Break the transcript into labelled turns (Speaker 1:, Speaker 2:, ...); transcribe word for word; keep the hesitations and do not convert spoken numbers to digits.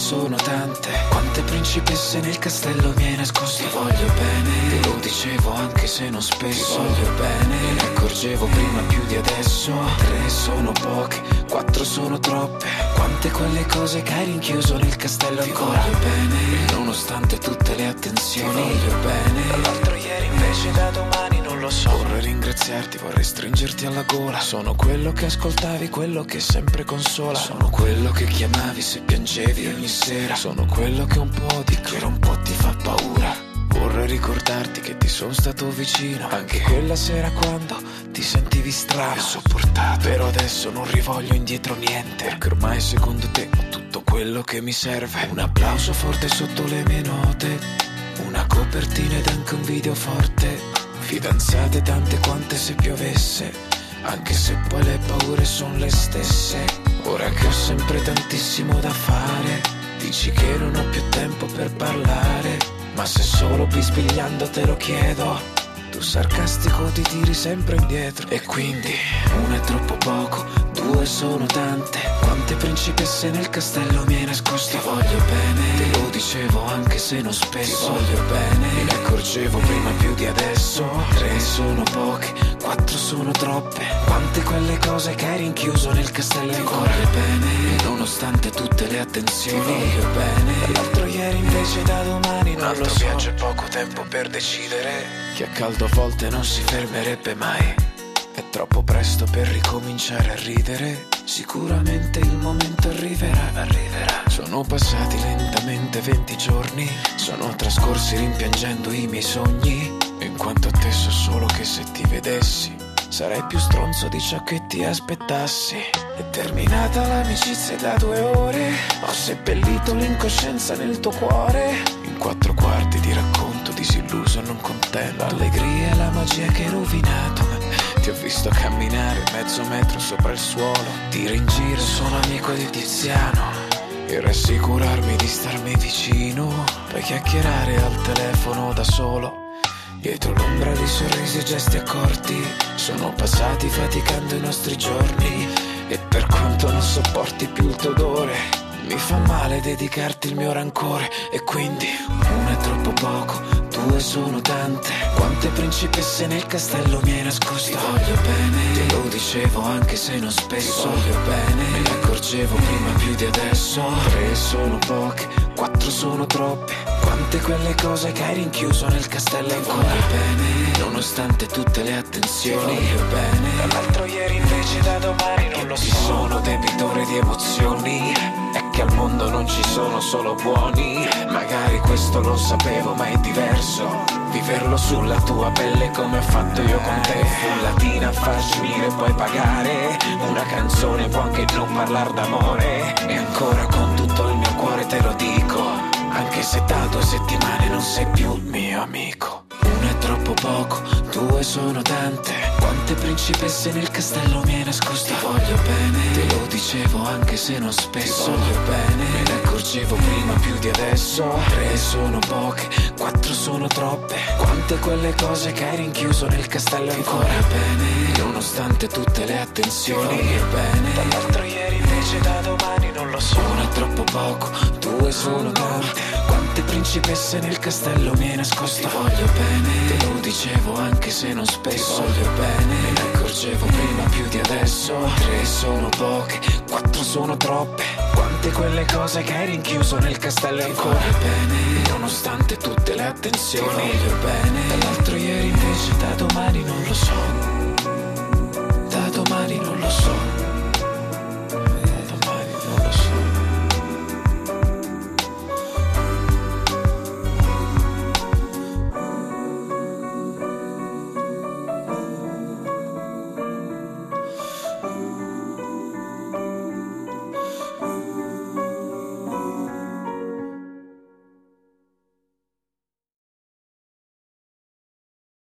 Speaker 1: sono tante. Quante principesse nel castello mi hai nascosto. Ti voglio bene, te lo dicevo anche se non spesso. Ti voglio bene, me ne accorgevo prima più di adesso. Tre sono poche, quattro sono troppe. Quante quelle cose che hai rinchiuso nel castello ancora. Ti voglio bene, nonostante tutte le attenzioni. Ti voglio bene, dall'altro ieri invece da domani non lo so. Vorrei ringraziarti, vorrei stringerti alla gola. Sono quello che ascoltavi, quello che sempre consola. Sono quello che chiamavi se piangevi ogni sera. Sono quello che un po' di che un po' ti fa paura. Vorrei ricordarti che ti sono stato vicino anche quella sera quando ti sentivi strano e sopportato. Però adesso non rivoglio indietro niente, perché ormai secondo te ho tutto quello che mi serve. Un applauso forte sotto le mie note, una copertina ed anche un video forte. Fidanzate tante quante se piovesse, anche se poi le paure sono le stesse. Ora che ho sempre tantissimo da fare, dici che non ho più tempo per parlare, ma se solo bisbigliando te lo chiedo, tu sarcastico ti tiri sempre indietro. E quindi uno è troppo poco, due sono tante. Quante principesse nel castello mi hai nascosto. Ti voglio bene, te lo dicevo anche se non spesso. Ti voglio bene, me ne accorgevo prima più di adesso. Tre sono poche, quattro sono troppe. Quante quelle cose che hai rinchiuso nel castello ancora. Ti voglio bene, nonostante tutte le attenzioni. Ti voglio bene, dall'altro ieri invece da domani non lo so. Un altro viaggio e poco tempo per decidere che a caldo a volte non si fermerebbe mai. È troppo presto per ricominciare a ridere. Sicuramente il momento arriverà, arriverà. Sono passati lentamente venti giorni, sono trascorsi rimpiangendo i miei sogni. In quanto a te so solo che se ti vedessi sarei più stronzo di ciò che ti aspettassi. È terminata l'amicizia da due ore, ho seppellito l'incoscienza nel tuo cuore. In quattro quarti di racconto disilluso, non contento. L'allegria e la magia che hai rovinato. Ti ho visto camminare mezzo metro sopra il suolo, dire in giro sono amico di Tiziano e rassicurarmi di starmi vicino, poi chiacchierare al telefono da solo. Dietro l'ombra di sorrisi e gesti accorti sono passati faticando i nostri giorni. E per quanto non sopporti più il tuo odore, mi fa male dedicarti il mio rancore. E quindi uno è troppo poco, due sono tante. Quante principesse nel castello mi hai nascosto. Ti voglio bene, te lo dicevo anche se non spesso. Ti voglio bene, me ne accorgevo prima più di adesso. Tre sono poche, quattro sono troppe. Quante quelle cose che hai rinchiuso nel castello ancora. Ti voglio bene, nonostante tutte le attenzioni. Ti voglio bene, dall'altro ieri invece da domani non lo so. Ti sono debitore di emozioni, è che al mondo non ci sono solo buoni. Magari questo lo sapevo ma è diverso viverlo sulla tua pelle come ho fatto io con te. Fu latina a farci unire e poi pagare. Una canzone può anche non parlar d'amore, e ancora con tutto il mio cuore te lo dico, anche se da due settimane non sei più mio amico. Uno è troppo poco, due sono tante. Quante principesse nel castello mi hai nascosto. Ti voglio bene, te lo dicevo anche se non spesso. Ti voglio bene, me ne accorgevo prima più di adesso. Tre sono poche, quattro sono troppe. Quante quelle cose che hai rinchiuso nel castello ancora. Bene, nonostante tutte le attenzioni. Ti voglio bene, dall'altro ieri invece da domani non lo so. Uno è troppo poco, due sono tante. Quante principesse nel castello mi hai nascosto. Ti voglio bene, te lo dicevo anche se non spesso. Ti voglio bene, me ne accorgevo prima più di adesso. Tre sono poche, quattro sono troppe. Quante quelle cose che hai rinchiuso nel castello ancora. Ti voglio bene, nonostante tutte le attenzioni. Ti voglio bene, dall'altro ieri invece da domani non lo so.